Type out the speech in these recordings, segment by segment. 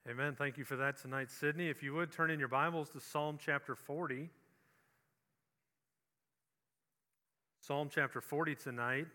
Amen. Thank you for that tonight, Sydney. If you would, turn in your Bibles to Psalm chapter 40. Psalm chapter 40 tonight.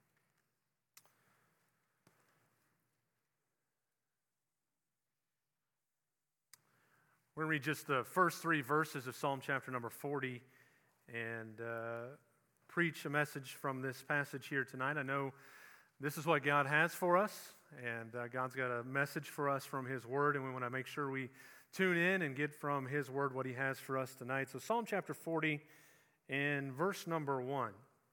We're going to read just the first three verses of Psalm chapter number 40 and preach a message from this passage here tonight. I know this is what God has for us, and God's got a message for us from His Word, and we want to make sure we tune in and get from His Word what He has for us tonight. So Psalm chapter 40 and verse number 1.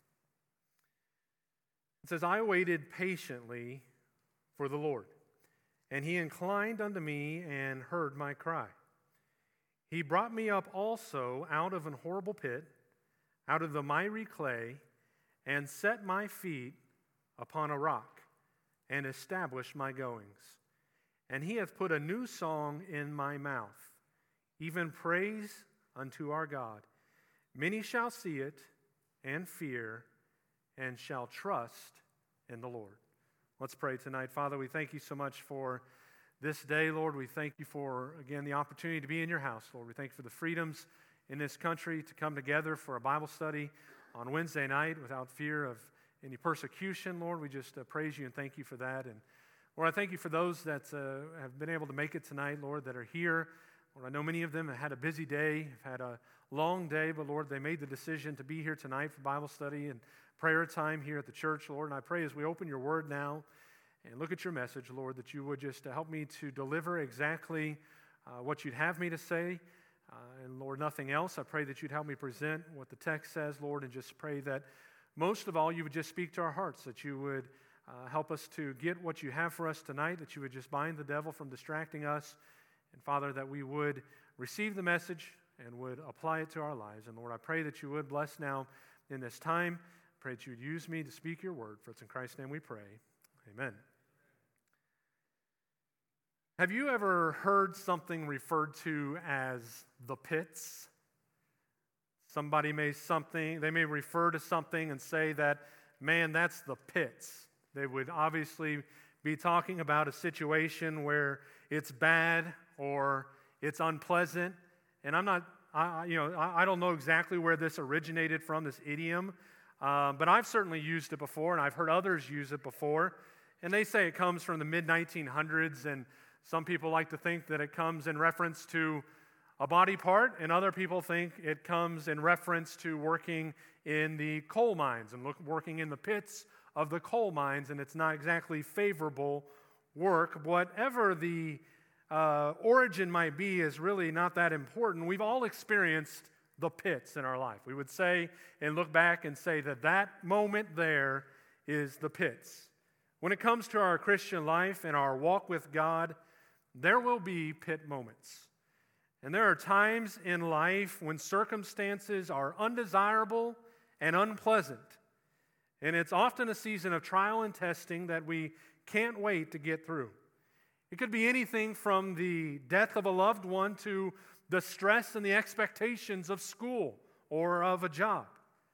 It says, I waited patiently for the Lord, and He inclined unto me and heard my cry. He brought me up also out of an horrible pit, out of the miry clay, and set my feet upon a rock, and established my goings. And He hath put a new song in my mouth, even praise unto our God. Many shall see it, and fear, and shall trust in the Lord. Let's pray tonight. Father, we thank You so much for this day, Lord. We thank You for, again, the opportunity to be in Your house, Lord. We thank You for the freedoms in this country to come together for a Bible study on Wednesday night without fear of any persecution, Lord. We just praise You and thank You for that. And Lord, I thank You for those that have been able to make it tonight, Lord, that are here. Lord, I know many of them have had a busy day, have had a long day, but Lord, they made the decision to be here tonight for Bible study and prayer time here at the church, Lord. And I pray as we open Your Word now and look at Your message, Lord, that You would just help me to deliver exactly what You'd have me to say. And Lord, nothing else. I pray that You'd help me present what the text says, Lord, and just pray that most of all, You would just speak to our hearts, that You would help us to get what You have for us tonight, that You would just bind the devil from distracting us, and Father, that we would receive the message and would apply it to our lives. And Lord, I pray that You would bless now in this time. I pray that You would use me to speak Your word, for it's in Christ's name we pray. Amen. Have you ever heard something referred to as the pits? Somebody they may refer to something and say that, man, that's the pits. They would obviously be talking about a situation where it's bad or it's unpleasant. And I don't know exactly where this originated from, this idiom, but I've certainly used it before, and I've heard others use it before. And they say it comes from the mid-1900s, and some people like to think that it comes in reference to a body part, and other people think it comes in reference to working in the coal mines and working in the pits of the coal mines, and it's not exactly favorable work. Whatever the origin might be is really not that important. We've all experienced the pits in our life. We would say and look back and say that that moment there is the pits. When it comes to our Christian life and our walk with God, there will be pit moments. And there are times in life when circumstances are undesirable and unpleasant. And it's often a season of trial and testing that we can't wait to get through. It could be anything from the death of a loved one to the stress and the expectations of school or of a job.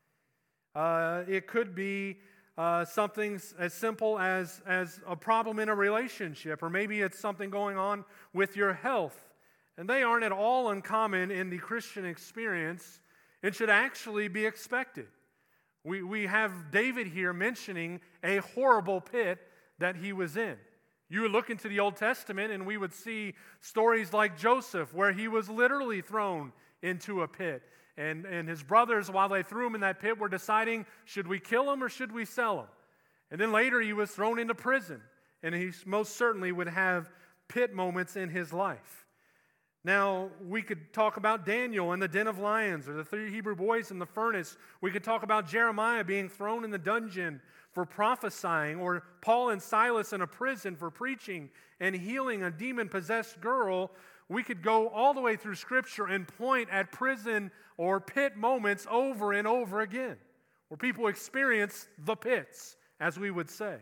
It could be something as simple as a problem in a relationship, or maybe it's something going on with your health. And they aren't at all uncommon in the Christian experience and should actually be expected. We have David here mentioning a horrible pit that he was in. You would look into the Old Testament and we would see stories like Joseph, where he was literally thrown into a pit. And his brothers, while they threw him in that pit, were deciding, should we kill him or should we sell him? And then later he was thrown into prison. And he most certainly would have pit moments in his life. Now, we could talk about Daniel in the den of lions, or the 3 Hebrew boys in the furnace. We could talk about Jeremiah being thrown in the dungeon for prophesying, or Paul and Silas in a prison for preaching and healing a demon-possessed girl. We could go all the way through Scripture and point at prison or pit moments over and over again, where people experience the pits, as we would say.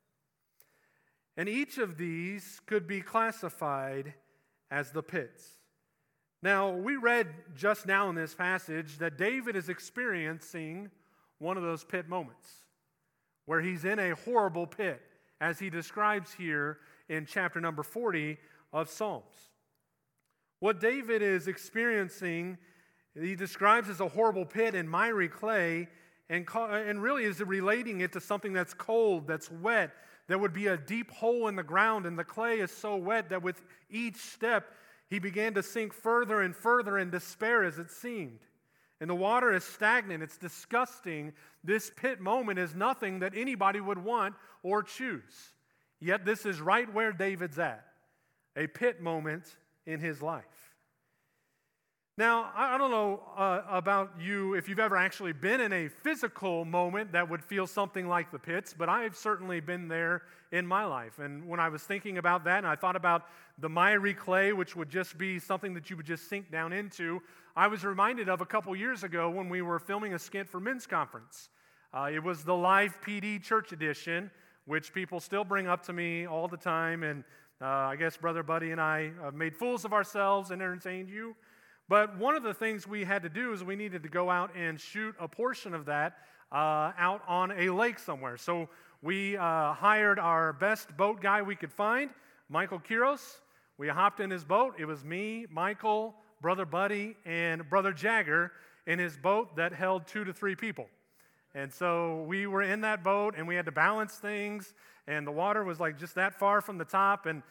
And each of these could be classified as the pits. Now, we read just now in this passage that David is experiencing one of those pit moments, where he's in a horrible pit, as he describes here in chapter number 40 of Psalms. What David is experiencing, he describes as a horrible pit and miry clay, and really is relating it to something that's cold, that's wet. There would be a deep hole in the ground, and the clay is so wet that with each step, he began to sink further and further in despair as it seemed. And the water is stagnant. It's disgusting. This pit moment is nothing that anybody would want or choose. Yet this is right where David's at, a pit moment in his life. Now, I don't know about you, if you've ever actually been in a physical moment that would feel something like the pits, but I've certainly been there in my life. And when I was thinking about that, and I thought about the miry clay, which would just be something that you would just sink down into, I was reminded of a couple years ago when we were filming a skit for Men's Conference. It was the Live PD Church Edition, which people still bring up to me all the time, and I guess Brother Buddy and I made fools of ourselves and entertained you. But one of the things we had to do is we needed to go out and shoot a portion of that out on a lake somewhere. So we hired our best boat guy we could find, Michael Kiros. We hopped in his boat. It was me, Michael, Brother Buddy, and Brother Jagger in his boat that held 2 to 3 people. And so we were in that boat, and we had to balance things, and the water was like just that far from the top, and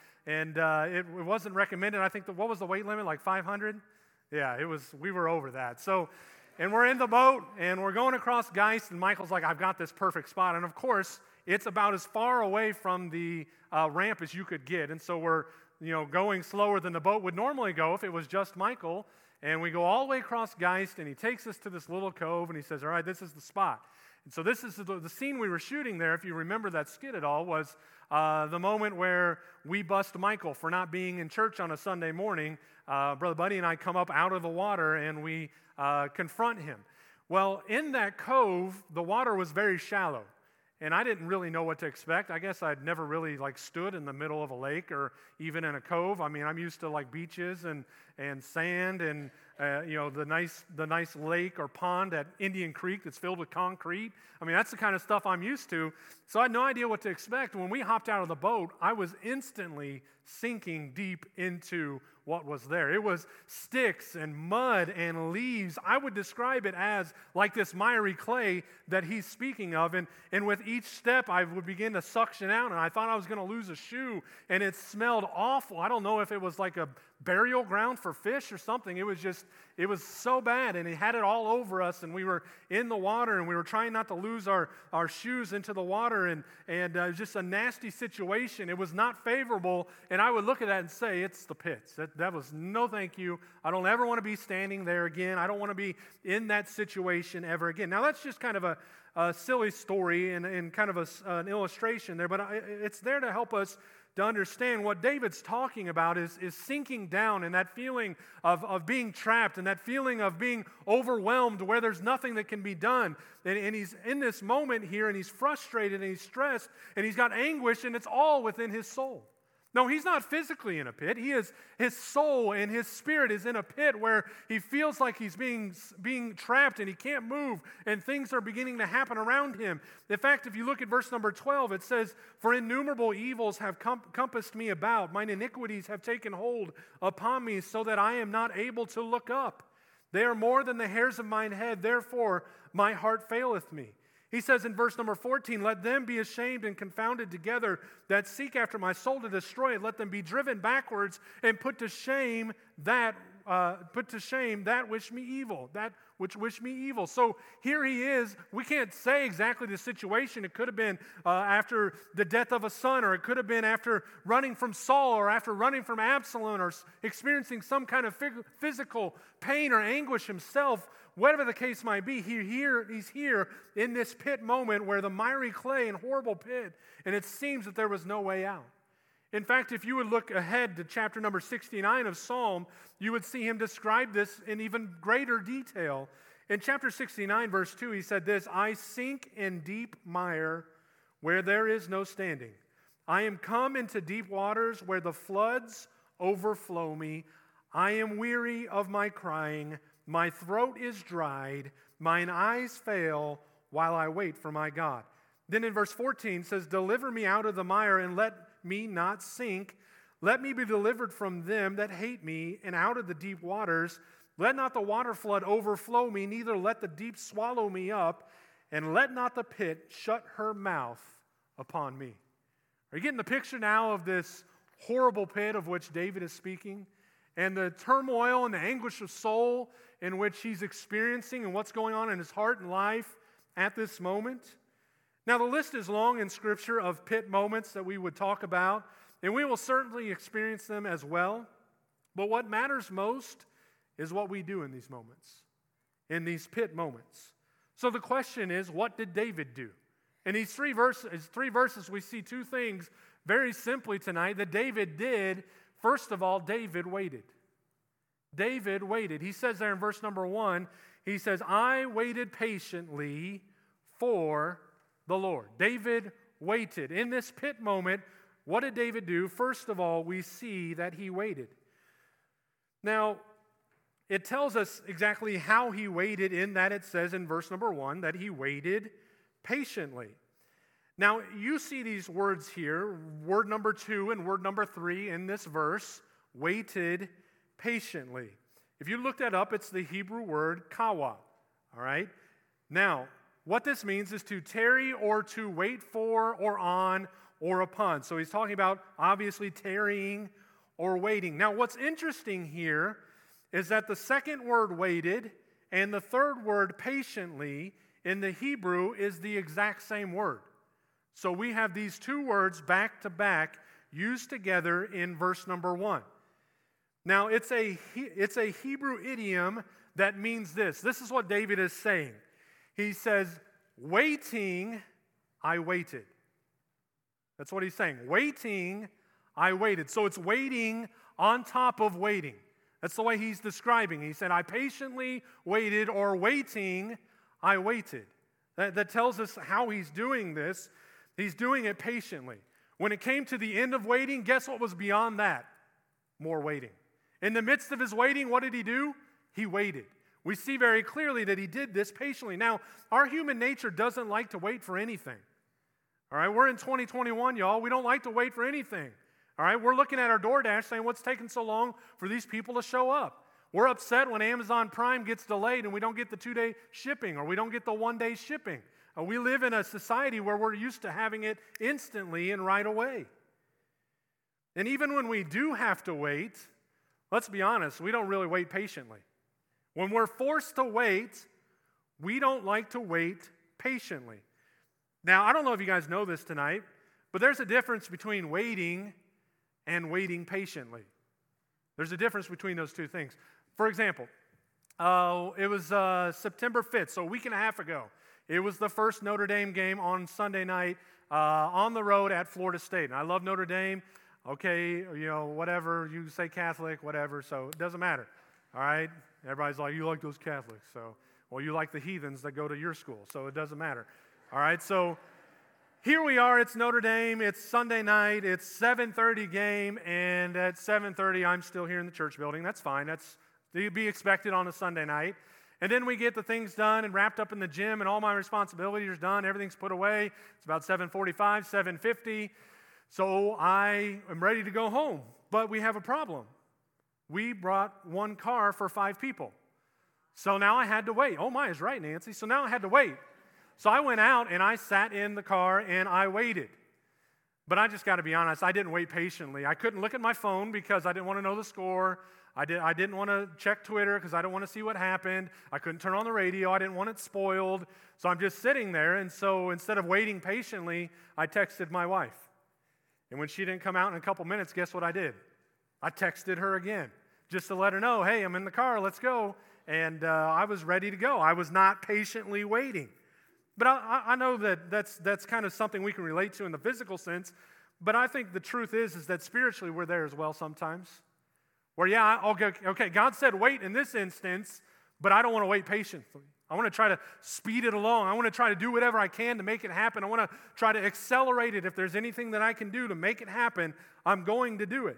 it wasn't recommended. I think, what was the weight limit, like 500? Yeah, it was. We were over that. So, and we're in the boat, and we're going across Geist, and Michael's like, I've got this perfect spot. And of course, it's about as far away from the ramp as you could get. And so we're, going slower than the boat would normally go if it was just Michael. And we go all the way across Geist, and he takes us to this little cove, and he says, all right, this is the spot. And so this is the scene we were shooting there, if you remember that skit at all, was the moment where we bust Michael for not being in church on a Sunday morning. Brother Buddy and I come up out of the water, and we confront him. Well, in that cove, the water was very shallow, and I didn't really know what to expect. I guess I'd never really stood in the middle of a lake or even in a cove. I mean, I'm used to beaches and sand and the nice lake or pond at Indian Creek that's filled with concrete. I mean, that's the kind of stuff I'm used to. So I had no idea what to expect. When we hopped out of the boat, I was instantly sinking deep into what was there. It was sticks and mud and leaves. I would describe it as like this miry clay that he's speaking of. And with each step, I would begin to suction out, and I thought I was going to lose a shoe, and it smelled awful. I don't know if it was like a burial ground for fish or something. It was so bad, and he had it all over us, and we were in the water, and we were trying not to lose our shoes into the water, and it was just a nasty situation. It was not favorable, and I would look at that and say, it's the pits. That was no thank you. I don't ever want to be standing there again. I don't want to be in that situation ever again. Now, that's just kind of a silly story and kind of an illustration there, but it's there to help us to understand what David's talking about is sinking down, and that feeling of being trapped, and that feeling of being overwhelmed where there's nothing that can be done. And he's in this moment here, and he's frustrated, and he's stressed, and he's got anguish, and it's all within his soul. No, he's not physically in a pit. His soul and his spirit is in a pit where he feels like he's being trapped and he can't move, and things are beginning to happen around him. In fact, if you look at verse number 12, it says, "For innumerable evils have compassed me about. Mine iniquities have taken hold upon me, so that I am not able to look up. They are more than the hairs of mine head. Therefore my heart faileth me." He says in verse number 14, "Let them be ashamed and confounded together that seek after my soul to destroy it. Let them be driven backwards and put to shame that which me evil, that which wish me evil." So here he is. We can't say exactly the situation. It could have been after the death of a son, or it could have been after running from Saul, or after running from Absalom, or experiencing some kind of physical pain or anguish himself. Whatever the case might be, he's here in this pit moment where the miry clay and horrible pit, and it seems that there was no way out. In fact, if you would look ahead to chapter number 69 of Psalm, you would see him describe this in even greater detail. In chapter 69, verse 2, he said this, "I sink in deep mire where there is no standing. I am come into deep waters where the floods overflow me. I am weary of my crying. My throat is dried. Mine eyes fail while I wait for my God." Then in verse 14 it says, "Deliver me out of the mire and let me not sink. Let me be delivered from them that hate me, and out of the deep waters. Let not the water flood overflow me, neither let the deep swallow me up, and let not the pit shut her mouth upon me. Are you getting the picture now of this horrible pit of which David is speaking, and the turmoil and the anguish of soul in which he's experiencing and what's going on in his heart and life at this moment? Now, the list is long in Scripture of pit moments that we would talk about, and we will certainly experience them as well. But what matters most is what we do in these moments, in these pit moments. So the question is, what did David do? In these three verses, we see two things very simply tonight that David did. First of all, David waited. David waited. He says there in verse number 1, he says, I waited patiently for the Lord. David waited. In this pit moment, what did David do? First of all, we see that he waited. Now, it tells us exactly how he waited in that it says in verse number 1 that he waited patiently. Now, you see these words here, word number 2 and word number 3 in this verse, waited patiently. If you look that up, it's the Hebrew word kawa, all right? Now, what this means is to tarry or to wait for or on or upon. So he's talking about obviously tarrying or waiting. Now, what's interesting here is that the second word waited and the third word patiently in the Hebrew is the exact same word. So we have these two words back to back used together in verse number 1. Now, it's a Hebrew idiom that means this. This is what David is saying. He says, waiting, I waited. That's what he's saying. Waiting, I waited. So it's waiting on top of waiting. That's the way he's describing. He said, I patiently waited, or waiting, I waited. That tells us how he's doing this. He's doing it patiently. When it came to the end of waiting, guess what was beyond that? More waiting. In the midst of his waiting, what did he do? He waited. We see very clearly that he did this patiently. Now, our human nature doesn't like to wait for anything. All right, we're in 2021, y'all. We don't like to wait for anything. All right, we're looking at our DoorDash saying, what's taking so long for these people to show up? We're upset when Amazon Prime gets delayed and we don't get the 2-day shipping or we don't get the 1-day shipping. We live in a society where we're used to having it instantly and right away. And even when we do have to wait, let's be honest, we don't really wait patiently. When we're forced to wait, we don't like to wait patiently. Now, I don't know if you guys know this tonight, but there's a difference between waiting and waiting patiently. There's a difference between those two things. For example, it was September 5th, so a week and a half ago. It was the first Notre Dame game on Sunday night on the road at Florida State. And I love Notre Dame. Okay, whatever. You say Catholic, whatever, so it doesn't matter. All right? Everybody's like, you like those Catholics. So, well, you like the heathens that go to your school, so it doesn't matter. All right, so here we are. It's Notre Dame. It's Sunday night. It's 7:30 game, and at 7:30, I'm still here in the church building. That's fine. That's to be expected on a Sunday night. And then we get the things done and wrapped up in the gym, and all my responsibilities are done. Everything's put away. It's about 7:45, 7:50. So I am ready to go home. But we have a problem. We brought one car for 5 people. So now I had to wait. Oh, my is right, Nancy. So now I had to wait. So I went out and I sat in the car and I waited. But I just got to be honest, I didn't wait patiently. I couldn't look at my phone because I didn't want to know the score. I didn't want to check Twitter because I didn't want to see what happened. I couldn't turn on the radio. I didn't want it spoiled. So I'm just sitting there. And so instead of waiting patiently, I texted my wife. And when she didn't come out in a couple minutes, guess what I did? I texted her again just to let her know, hey, I'm in the car, let's go. And I was ready to go. I was not patiently waiting. But I know that that's kind of something we can relate to in the physical sense. But I think the truth is that spiritually we're there as well sometimes. Where, okay, God said wait in this instance, but I don't want to wait patiently. I want to try to speed it along. I want to try to do whatever I can to make it happen. I want to try to accelerate it. If there's anything that I can do to make it happen, I'm going to do it.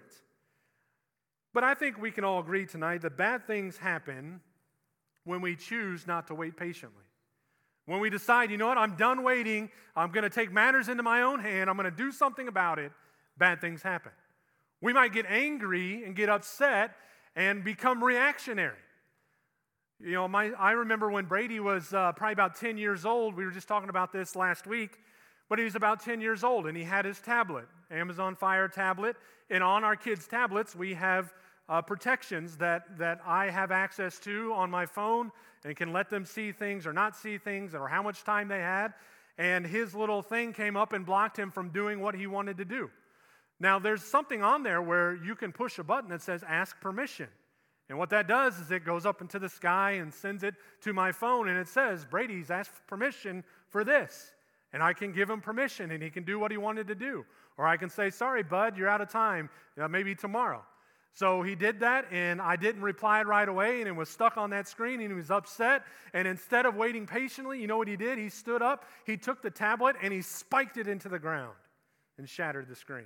But I think we can all agree tonight that bad things happen when we choose not to wait patiently. When we decide, you know what, I'm done waiting. I'm going to take matters into my own hand. I'm going to do something about it. bad things happen. We might get angry and get upset and become reactionary. You know, I remember when Brady was probably about 10 years old. We were just talking about this last week. But he was about 10 years old, and he had his tablet, Amazon Fire tablet. And on our kids' tablets, we have protections that I have access to on my phone and can let them see things or not see things or how much time they had. And his little thing came up and blocked him from doing what he wanted to do. Now, there's something on there where you can push a button that says ask permission. And what that does is it goes up into the sky and sends it to my phone, and it says, Brady's asked permission for this. And I can give him permission, and he can do what he wanted to do. Or I can say, sorry, bud, you're out of time, maybe tomorrow. So he did that, and I didn't reply right away, and it was stuck on that screen, and he was upset. And instead of waiting patiently, you know what he did? He stood up, he took the tablet, and he spiked it into the ground and shattered the screen.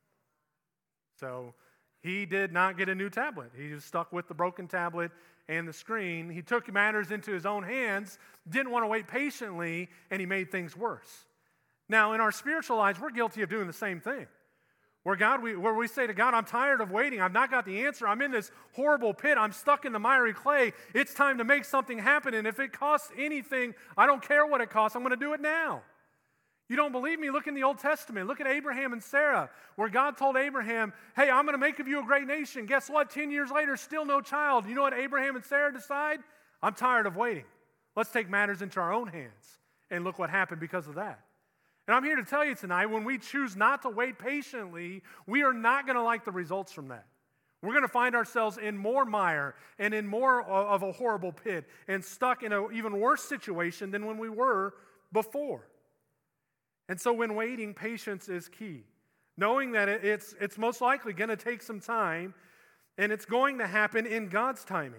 So he did not get a new tablet. He was stuck with the broken tablet and the screen. He took matters into his own hands, didn't want to wait patiently, and he made things worse. Now, in our spiritual lives, we're guilty of doing the same thing. Where we say to God, I'm tired of waiting. I've not got the answer. I'm in this horrible pit. I'm stuck in the miry clay. It's time to make something happen, and if it costs anything, I don't care what it costs. I'm going to do it now. You don't believe me? Look in the Old Testament. Look at Abraham and Sarah, where God told Abraham, hey, I'm going to make of you a great nation. Guess what? 10 years later, still no child. You know what Abraham and Sarah decide? I'm tired of waiting. Let's take matters into our own hands. And look what happened because of that. And I'm here to tell you tonight, when we choose not to wait patiently, we are not going to like the results from that. We're going to find ourselves in more mire and in more of a horrible pit and stuck in an even worse situation than when we were before. And so when waiting, patience is key. Knowing that it's most likely going to take some time, and it's going to happen in God's timing.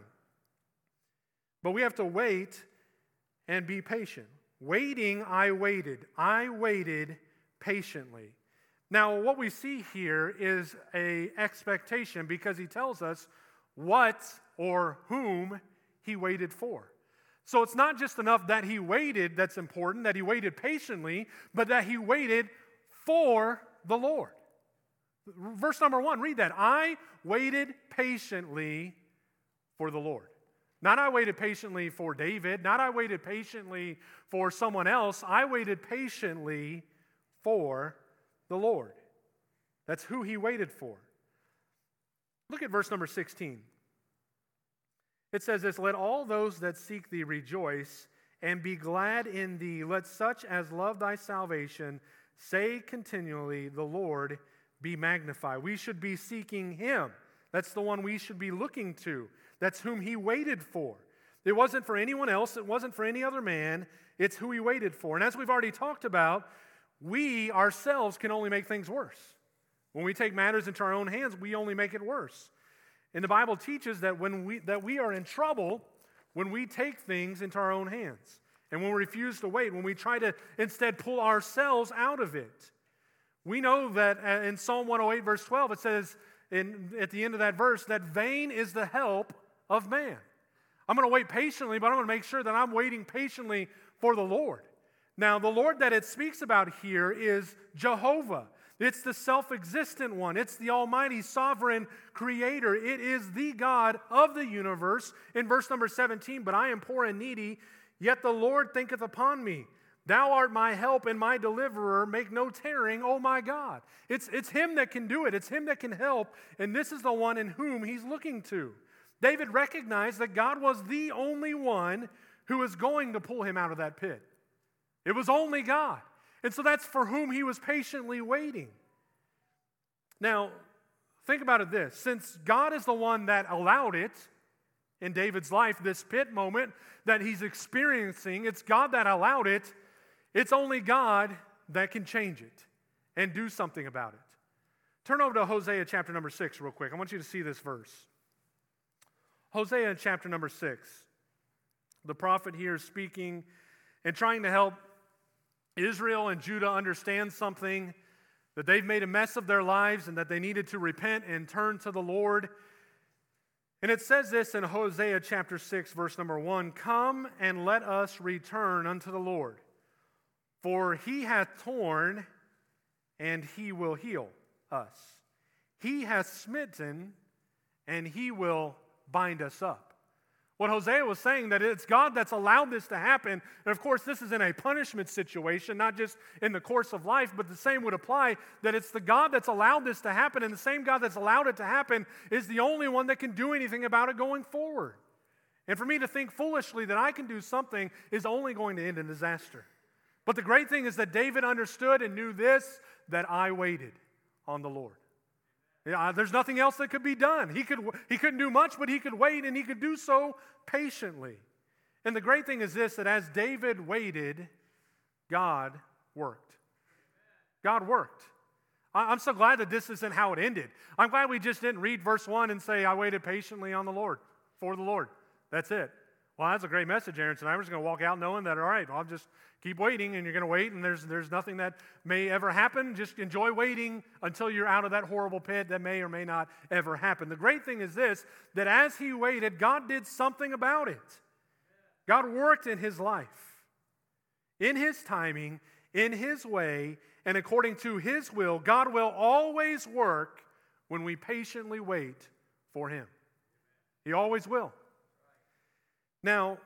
But we have to wait and be patient. Waiting, I waited patiently. Now, what we see here is an expectation, because he tells us what or whom he waited for. So it's not just enough that he waited that's important, that he waited patiently, but that he waited for the Lord. Verse number 1, read that. I waited patiently for the Lord. Not I waited patiently for David, not I waited patiently for someone else. I waited patiently for the Lord. That's who he waited for. Look at verse number 16. It says this, let all those that seek thee rejoice and be glad in thee. Let such as love thy salvation say continually, the Lord be magnified. We should be seeking him. That's the one we should be looking to. That's whom he waited for. It wasn't for anyone else. It wasn't for any other man. It's who he waited for. And as we've already talked about, we ourselves can only make things worse. When we take matters into our own hands, we only make it worse. And the Bible teaches that that we are in trouble when we take things into our own hands. And when we refuse to wait, when we try to instead pull ourselves out of it. We know that in Psalm 108, verse 12, it says at the end of that verse that vain is the help of man. I'm going to wait patiently, but I'm going to make sure that I'm waiting patiently for the Lord. Now, the Lord that it speaks about here is Jehovah. It's the self-existent one. It's the almighty sovereign creator. It is the God of the universe. In verse number 17, but I am poor and needy, yet the Lord thinketh upon me. Thou art my help and my deliverer. Make no tarrying, O my God. It's him that can do it. It's him that can help. And this is the one in whom he's looking to. David recognized that God was the only one who was going to pull him out of that pit. It was only God. And so that's for whom he was patiently waiting. Now, think about it this. Since God is the one that allowed it in David's life, this pit moment that he's experiencing, it's God that allowed it. It's only God that can change it and do something about it. Turn over to Hosea chapter number 6 real quick. I want you to see this verse. Hosea chapter number 6. The prophet here is speaking and trying to help Israel and Judah understand something, that they've made a mess of their lives and that they needed to repent and turn to the Lord. And it says this in Hosea chapter 6, verse number 1, come and let us return unto the Lord, for he hath torn and he will heal. us. He has smitten, and he will bind us up. What Hosea was saying, that it's God that's allowed this to happen. And of course, this is in a punishment situation, not just in the course of life, but the same would apply, that it's the God that's allowed this to happen, and the same God that's allowed it to happen is the only one that can do anything about it going forward. And for me to think foolishly that I can do something is only going to end in disaster. But the great thing is that David understood and knew this, that I waited on the Lord. There's nothing else that could be done. He couldn't do much, but he could wait, and he could do so patiently. And the great thing is this, that as David waited, God worked. God worked. I'm so glad that this isn't how it ended. I'm glad we just didn't read verse 1 and say, I waited patiently on the Lord, for the Lord. That's it. Well, that's a great message, Aaron. Tonight we're just going to walk out knowing that, all right, I'll just keep waiting, and you're going to wait, and there's nothing that may ever happen. Just enjoy waiting until you're out of that horrible pit that may or may not ever happen. The great thing is this, that as he waited, God did something about it. God worked in his life, in his timing, in his way, and according to his will. God will always work when we patiently wait for him. He always will. Now,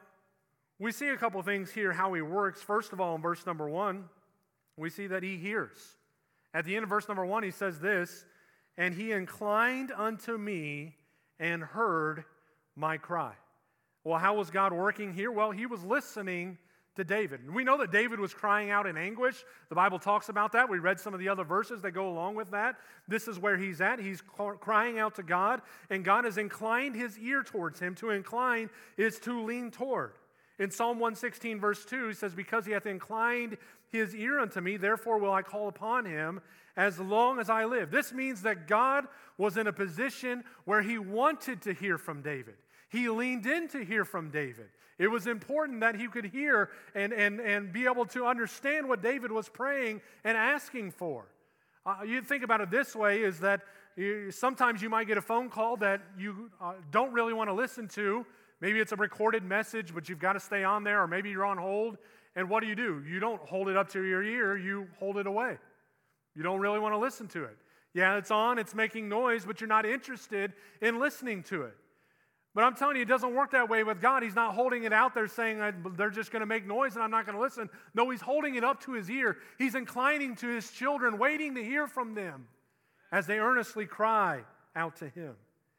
we see a couple things here how he works. First of all, in verse number 1, we see that he hears. At the end of verse number 1, he says this, and he inclined unto me and heard my cry. Well, how was God working here? Well, he was listening to David. And we know that David was crying out in anguish. The Bible talks about that. We read some of the other verses that go along with that. This is where he's at. He's crying out to God, and God has inclined his ear towards him. To incline is to lean toward. In Psalm 116, verse 2, he says, because he hath inclined his ear unto me, therefore will I call upon him as long as I live. This means that God was in a position where he wanted to hear from David. He leaned in to hear from David. It was important that he could hear and be able to understand what David was praying and asking for. You think about it this way, is that sometimes you might get a phone call that you don't really want to listen to. Maybe it's a recorded message, but you've got to stay on there, or maybe you're on hold. And what do? You don't hold it up to your ear, you hold it away. You don't really want to listen to it. Yeah, it's on, it's making noise, but you're not interested in listening to it. But I'm telling you, it doesn't work that way with God. He's not holding it out there saying, they're just going to make noise and I'm not going to listen. No, he's holding it up to his ear. He's inclining to his children, waiting to hear from them as they earnestly cry out to him.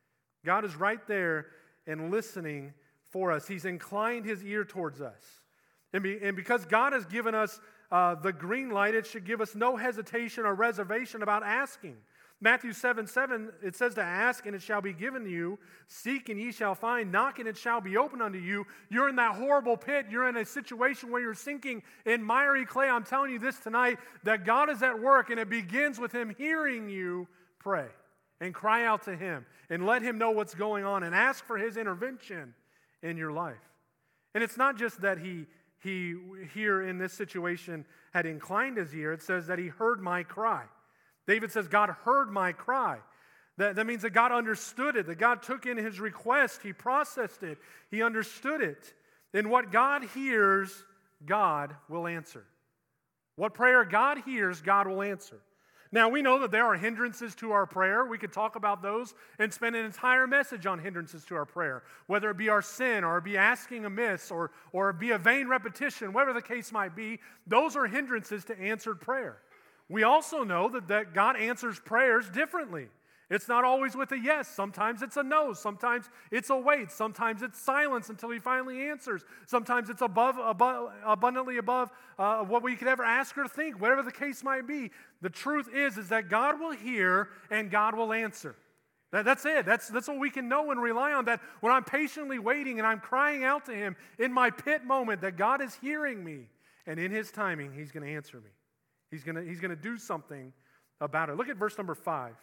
God is right there and listening for us. He's inclined his ear towards us. And because God has given us the green light, it should give us no hesitation or reservation about asking. Matthew 7:7, it says to ask, and it shall be given to you. Seek, and ye shall find. Knock, and it shall be opened unto you. You're in that horrible pit. You're in a situation where you're sinking in miry clay. I'm telling you this tonight, that God is at work, and it begins with him hearing you pray and cry out to him and let him know what's going on and ask for his intervention in your life. And it's not just that he here in this situation had inclined his ear. It says that he heard my cry. David says, God heard my cry. That means that God understood it, that God took in his request, he processed it, he understood it. And what God hears, God will answer. What prayer God hears, God will answer. Now, we know that there are hindrances to our prayer. We could talk about those and spend an entire message on hindrances to our prayer, whether it be our sin or it be asking amiss or it be a vain repetition, whatever the case might be. Those are hindrances to answered prayer. We also know that God answers prayers differently. It's not always with a yes. Sometimes it's a no. Sometimes it's a wait. Sometimes it's silence until he finally answers. Sometimes it's abundantly above what we could ever ask or think, whatever the case might be. The truth is that God will hear and God will answer. That's it. That's what we can know and rely on, that when I'm patiently waiting and I'm crying out to him in my pit moment, that God is hearing me, and in his timing, he's going to answer me. He's going to do something about it. Look at verse number 5.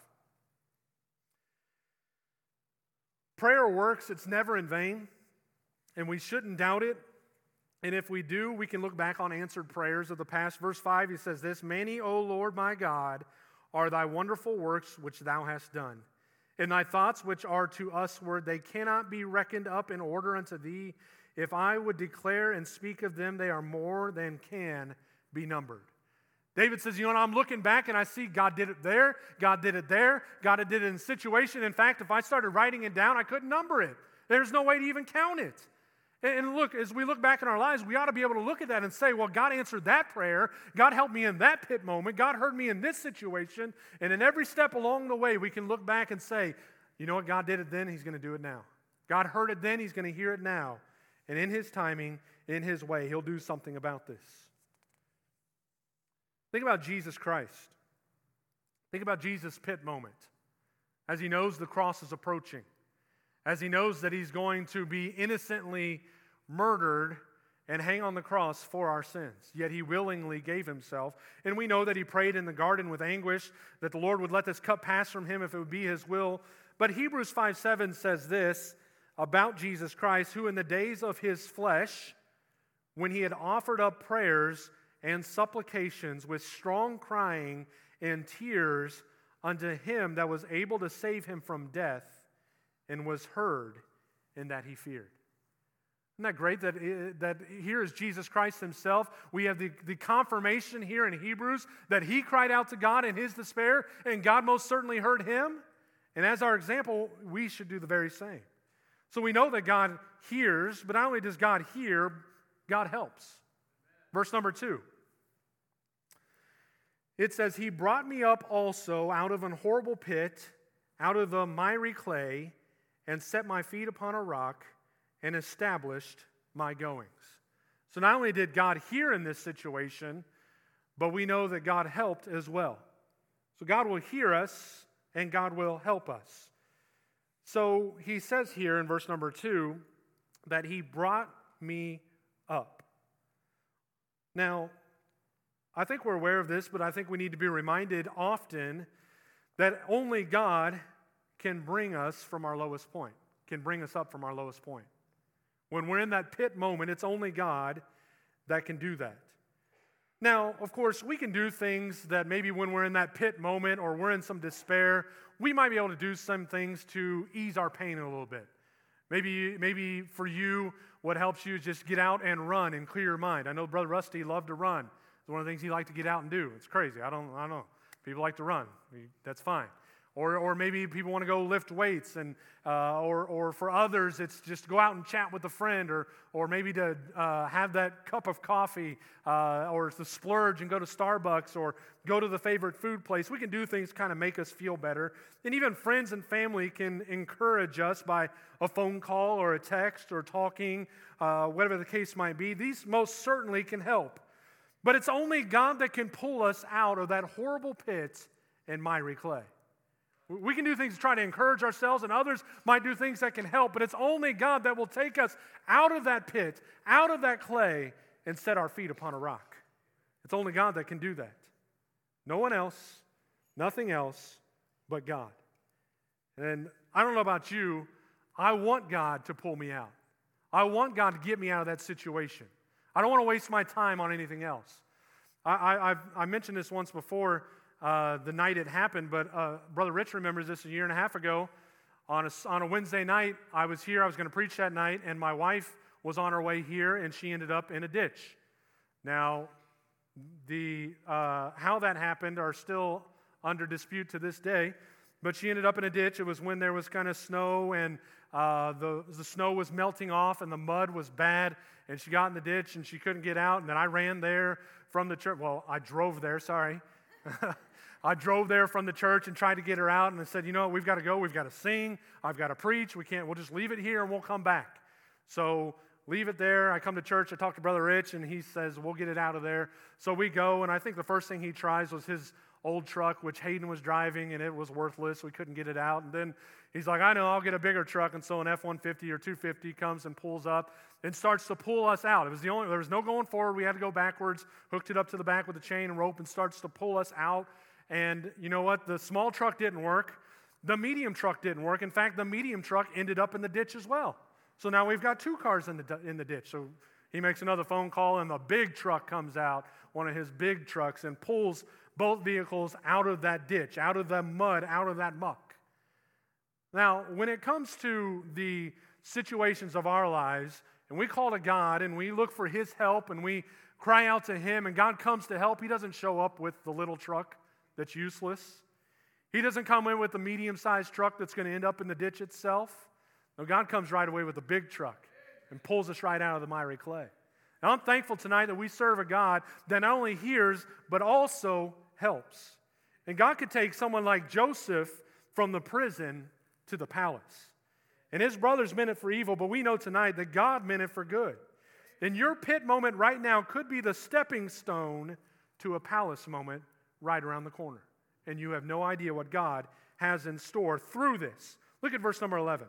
Prayer works. It's never in vain, and we shouldn't doubt it. And if we do, we can look back on answered prayers of the past. Verse 5, he says this, many, O Lord my God, are thy wonderful works which thou hast done. And thy thoughts which are to usward, they cannot be reckoned up in order unto thee. If I would declare and speak of them, they are more than can be numbered. David says, I'm looking back and I see God did it there, God did it there, God did it in a situation. In fact, if I started writing it down, I couldn't number it. There's no way to even count it. And look, as we look back in our lives, we ought to be able to look at that and say, well, God answered that prayer. God helped me in that pit moment. God heard me in this situation. And in every step along the way, we can look back and say, you know what? God did it then. He's going to do it now. God heard it then. He's going to hear it now. And in His timing, in His way, He'll do something about this. Think about Jesus Christ. Think about Jesus' pit moment as He knows the cross is approaching, as He knows that He's going to be innocently murdered and hang on the cross for our sins. Yet He willingly gave Himself. And we know that He prayed in the garden with anguish that the Lord would let this cup pass from Him if it would be His will. But Hebrews 5:7 says this about Jesus Christ, who in the days of His flesh, when He had offered up prayers and supplications with strong crying and tears unto Him that was able to save Him from death, and was heard in that He feared. Isn't that great that here is Jesus Christ Himself? We have the confirmation here in Hebrews that He cried out to God in His despair, and God most certainly heard Him. And as our example, we should do the very same. So we know that God hears, but not only does God hear, God helps. Verse number 2. It says, He brought me up also out of an horrible pit, out of the miry clay, and set my feet upon a rock, and established my goings. So not only did God hear in this situation, but we know that God helped as well. So God will hear us, and God will help us. So He says here in verse number 2 that He brought me up. Now, I think we're aware of this, but I think we need to be reminded often that only God can bring us from our lowest point, can bring us up from our lowest point. When we're in that pit moment, it's only God that can do that. Now, of course, we can do things that maybe when we're in that pit moment or we're in some despair, we might be able to do some things to ease our pain a little bit. Maybe for you, what helps you is just get out and run and clear your mind. I know Brother Rusty loved to run. It's one of the things he liked to get out and do. It's crazy. I don't know. People like to run. That's fine. Or maybe people want to go lift weights, and or for others, it's just go out and chat with a friend, or maybe to have that cup of coffee, or to splurge and go to Starbucks, or go to the favorite food place. We can do things to kind of make us feel better. And even friends and family can encourage us by a phone call or a text or talking, whatever the case might be. These most certainly can help. But it's only God that can pull us out of that horrible pit and miry clay. We can do things to try to encourage ourselves, and others might do things that can help, but it's only God that will take us out of that pit, out of that clay, and set our feet upon a rock. It's only God that can do that. No one else, nothing else but God. And I don't know about you, I want God to pull me out. I want God to get me out of that situation. I don't want to waste my time on anything else. I mentioned this once before, the night it happened, but Brother Rich remembers this a year and a half ago. On a Wednesday night, I was here. I was going to preach that night, and my wife was on her way here, and she ended up in a ditch. Now, how that happened are still under dispute to this day, but she ended up in a ditch. It was when there was kind of snow, and the snow was melting off, and the mud was bad, and she got in the ditch, and she couldn't get out, and then I ran there from the church. Well, I drove there, sorry. I drove there from the church and tried to get her out, and I said, you know what, we've got to go, we've got to sing, I've got to preach, we'll just leave it here and we'll come back. So leave it there. I come to church, I talk to Brother Rich, and he says, we'll get it out of there. So we go, and I think the first thing he tries was his old truck, which Hayden was driving, and it was worthless. We couldn't get it out. And then he's like, I know, I'll get a bigger truck. And so an F-150 or 250 comes and pulls up and starts to pull us out. There was no going forward. We had to go backwards, hooked it up to the back with a chain and rope, and starts to pull us out. And you know what? The small truck didn't work. The medium truck didn't work. In fact, the medium truck ended up in the ditch as well. So now we've got two cars in the ditch. So he makes another phone call, and the big truck comes out, one of his big trucks, and pulls both vehicles out of that ditch, out of the mud, out of that muck. Now, when it comes to the situations of our lives, and we call to God, and we look for His help, and we cry out to him and God comes to help, he doesn't show up with the little truck that's useless. He doesn't come in with the medium-sized truck that's going to end up in the ditch itself. No, God comes right away with a big truck and pulls us right out of the miry clay. And I'm thankful tonight that we serve a God that not only hears, but also helps. And God could take someone like Joseph from the prison to the palace. And his brothers meant it for evil, but we know tonight that God meant it for good. And your pit moment right now could be the stepping stone to a palace moment right around the corner. And you have no idea what God has in store through this. Look at verse number 11.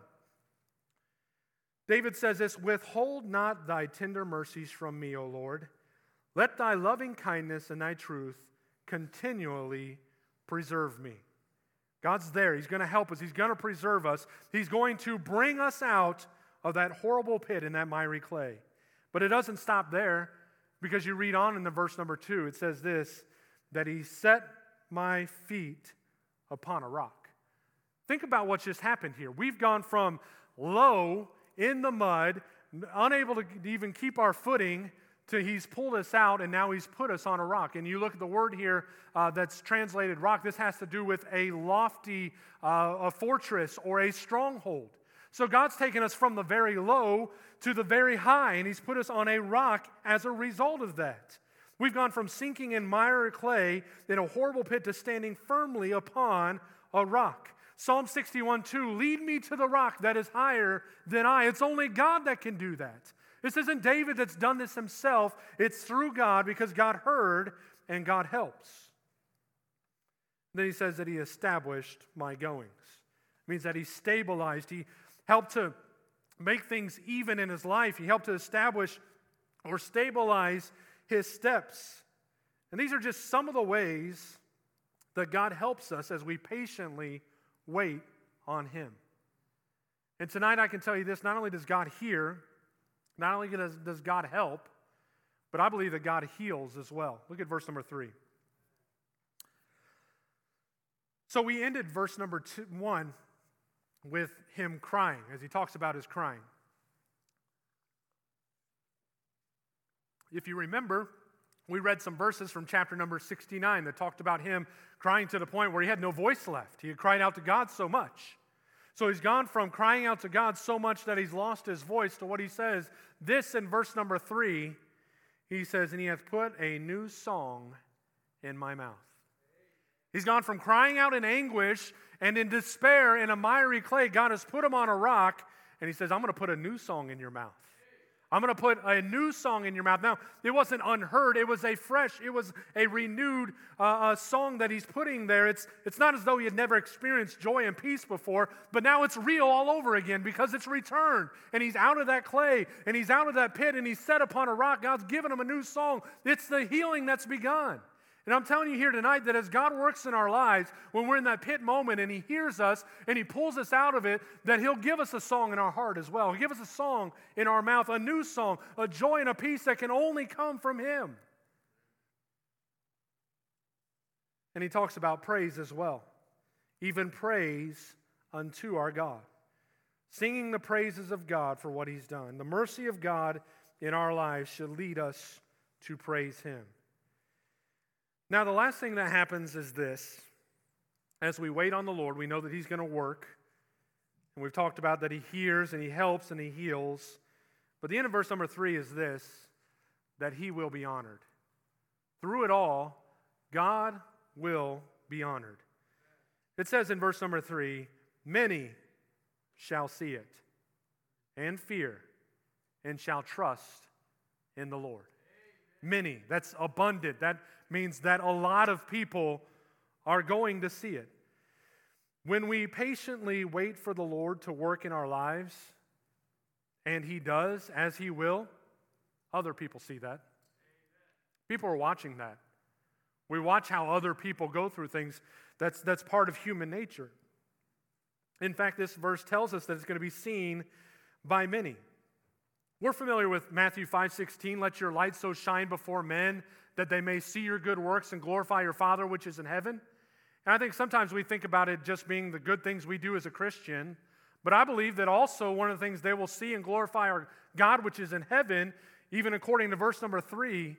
David says this, "Withhold not thy tender mercies from me, O Lord. Let thy loving kindness and thy truth continually preserve me." God's there. He's going to help us. He's going to preserve us. He's going to bring us out of that horrible pit in that miry clay. But it doesn't stop there, because you read on in the verse number 2. It says this, that he set my feet upon a rock. Think about what just happened here. We've gone from low in the mud, unable to even keep our footing, to he's pulled us out, and now he's put us on a rock. And you look at the word here that's translated rock. This has to do with a lofty a fortress or a stronghold. So God's taken us from the very low to the very high, and he's put us on a rock as a result of that. We've gone from sinking in mire clay in a horrible pit to standing firmly upon a rock. Psalm 61:2, lead me to the rock that is higher than I. It's only God that can do that. This isn't David that's done this himself. It's through God, because God heard and God helps. Then he says that he established my goings. It means that he stabilized. He helped to make things even in his life. He helped to establish or stabilize his steps. And these are just some of the ways that God helps us as we patiently wait on him. And tonight I can tell you this, not only does God hear, not only does God help, but I believe that God heals as well. Look at verse number 3. So we ended verse number 1 with him crying, as he talks about his crying. If you remember, we read some verses from chapter number 69 that talked about him crying to the point where he had no voice left. He had cried out to God so much. So he's gone from crying out to God so much that he's lost his voice to what he says. This in verse number 3, he says, and he hath put a new song in my mouth. He's gone from crying out in anguish and in despair in a miry clay. God has put him on a rock, and he says, I'm going to put a new song in your mouth. I'm going to put a new song in your mouth. Now, it wasn't unheard. It was a renewed song that he's putting there. It's not as though he had never experienced joy and peace before, but now it's real all over again because it's returned. And he's out of that clay, and he's out of that pit, and he's set upon a rock. God's given him a new song. It's the healing that's begun. And I'm telling you here tonight that as God works in our lives, when we're in that pit moment and he hears us and he pulls us out of it, that he'll give us a song in our heart as well. He'll give us a song in our mouth, a new song, a joy and a peace that can only come from him. And he talks about praise as well. Even praise unto our God. Singing the praises of God for what he's done. The mercy of God in our lives should lead us to praise him. Now, the last thing that happens is this. As we wait on the Lord, we know that he's going to work. And we've talked about that he hears and he helps and he heals. But the end of verse number 3 is this, that he will be honored. Through it all, God will be honored. It says in verse number 3, many shall see it and fear and shall trust in the Lord. Many, that's abundant. That means that a lot of people are going to see it. When we patiently wait for the Lord to work in our lives, and he does, as he will, other people see that. People are watching that. We watch how other people go through things. That's part of human nature. In fact, this verse tells us that it's going to be seen by many. We're familiar with Matthew 5:16, let your light so shine before men that they may see your good works and glorify your Father which is in heaven. And I think sometimes we think about it just being the good things we do as a Christian, but I believe that also one of the things they will see and glorify our God which is in heaven, even according to verse number 3,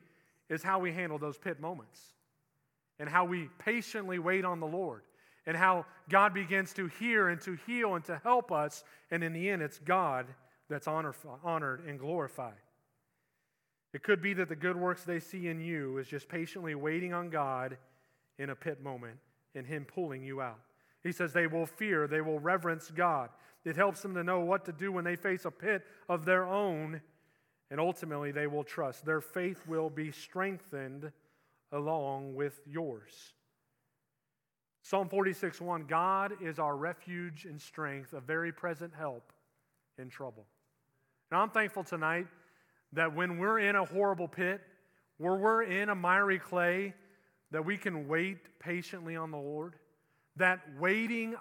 is how we handle those pit moments and how we patiently wait on the Lord and how God begins to hear and to heal and to help us. And in the end, it's God that's honored and glorified. It could be that the good works they see in you is just patiently waiting on God in a pit moment and Him pulling you out. He says they will fear, they will reverence God. It helps them to know what to do when they face a pit of their own, and ultimately they will trust. Their faith will be strengthened along with yours. Psalm 46:1, God is our refuge and strength, a very present help in trouble. Now I'm thankful tonight that when we're in a horrible pit, where we're in a miry clay, that we can wait patiently on the Lord. That waiting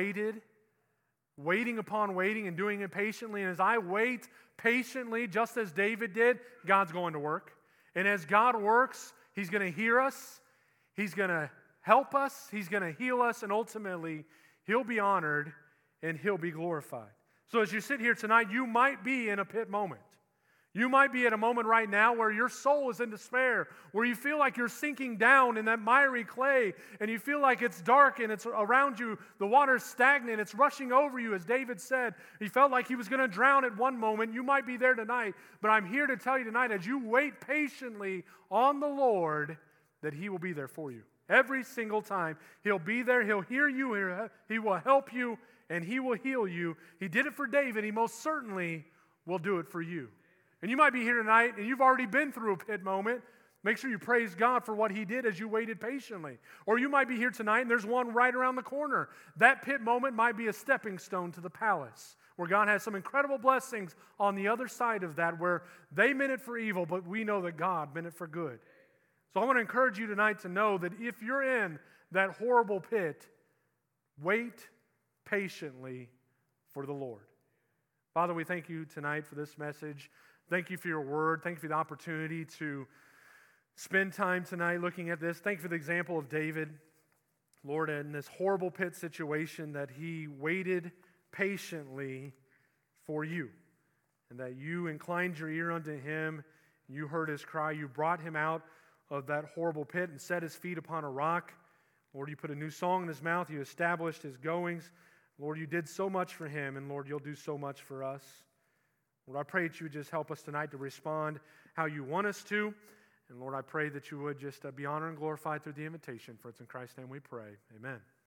upon waiting and doing it patiently. And as I wait patiently, just as David did, God's going to work. And as God works, He's going to hear us. He's going to help us. He's going to heal us. And ultimately, He'll be honored and He'll be glorified. So as you sit here tonight, you might be in a pit moment. You might be at a moment right now where your soul is in despair, where you feel like you're sinking down in that miry clay, and you feel like it's dark and it's around you, the water's stagnant, it's rushing over you, as David said. He felt like he was going to drown at one moment. You might be there tonight, but I'm here to tell you tonight, as you wait patiently on the Lord, that He will be there for you. Every single time, He'll be there, He'll hear you, He will help you, and He will heal you. He did it for David, He most certainly will do it for you. And you might be here tonight and you've already been through a pit moment. Make sure you praise God for what He did as you waited patiently. Or you might be here tonight and there's one right around the corner. That pit moment might be a stepping stone to the palace, where God has some incredible blessings on the other side of that, where they meant it for evil, but we know that God meant it for good. So I want to encourage you tonight to know that if you're in that horrible pit, wait patiently for the Lord. Father, we thank You tonight for this message. Thank You for Your word. Thank You for the opportunity to spend time tonight looking at this. Thank You for the example of David, Lord, in this horrible pit situation, that he waited patiently for You, and that You inclined Your ear unto him. You heard his cry. You brought him out of that horrible pit and set his feet upon a rock. Lord, You put a new song in his mouth. You established his goings. Lord, You did so much for him, and Lord, You'll do so much for us. Lord, I pray that You would just help us tonight to respond how You want us to. And Lord, I pray that You would just be honored and glorified through the invitation. For it's in Christ's name we pray. Amen.